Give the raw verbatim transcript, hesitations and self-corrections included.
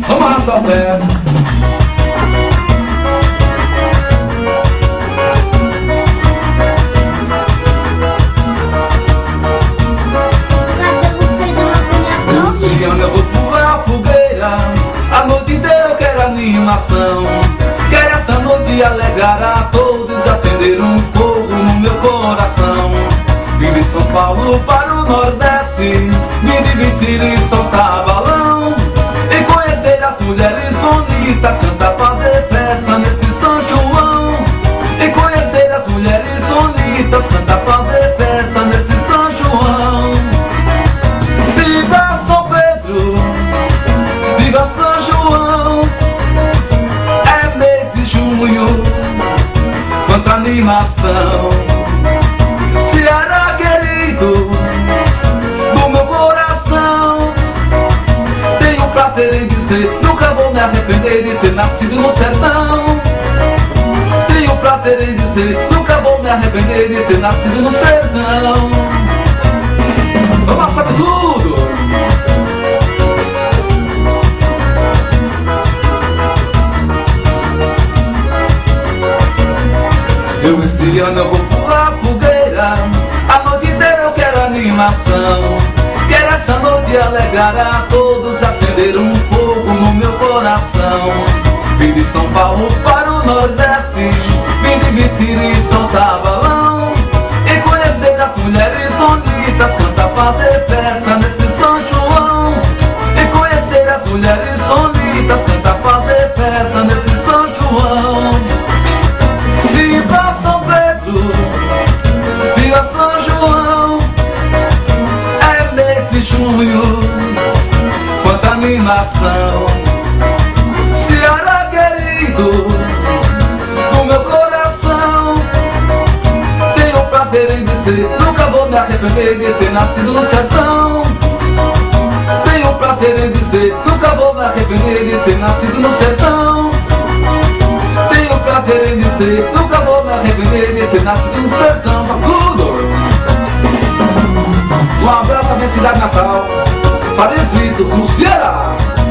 Vamos arrastar o pé. Eu vou pular a fogueira, a noite inteira eu quero animação. Quero essa noite alegar a todos, acender um fogo no meu coração. Vim de São Paulo para o Nordeste, me divertir e soltar balão, e conhecer as mulheres bonitas, cantar, fazer festa nesse São João. E conhecer as mulheres bonitas, cantar, fazer festa nesse São João. Viva São Pedro, viva São João, é mês de junho, quanta animação. Ceará querido, do meu coração, tenho prazer em dizer, nunca vou me arrepender de ter nascido no sertão. Tenho prazer em dizer, nunca vou me arrepender de ter nascido no sertão. Vamos fazer tudo! Eu esse ano eu vou pular a fogueira, a noite inteira eu quero animação. Quero essa noite alegar a todos, acender um fogo no meu coração. Vim de São Paulo para o Nordeste, vim divertir e soltar balão, e conhecer as mulheres bonitas, cantar, fazer festa nesse São João. E conhecer as mulheres bonitas, cantar, fazer festa nesse São João. Viva São Pedro, viva São João, é mês de junho, quanta animação. Ceará querido, do meu coração, tenho prazer em dizer, nunca vou me arrepender de ter nascido no sertão. Tenho prazer em dizer, nunca vou me arrepender de ter nascido no sertão. Tenho prazer em dizer, nunca vou me arrepender de ter nascido no sertão. Pra tudo! Um abraço à minha cidade natal, Paredes, no Ceará.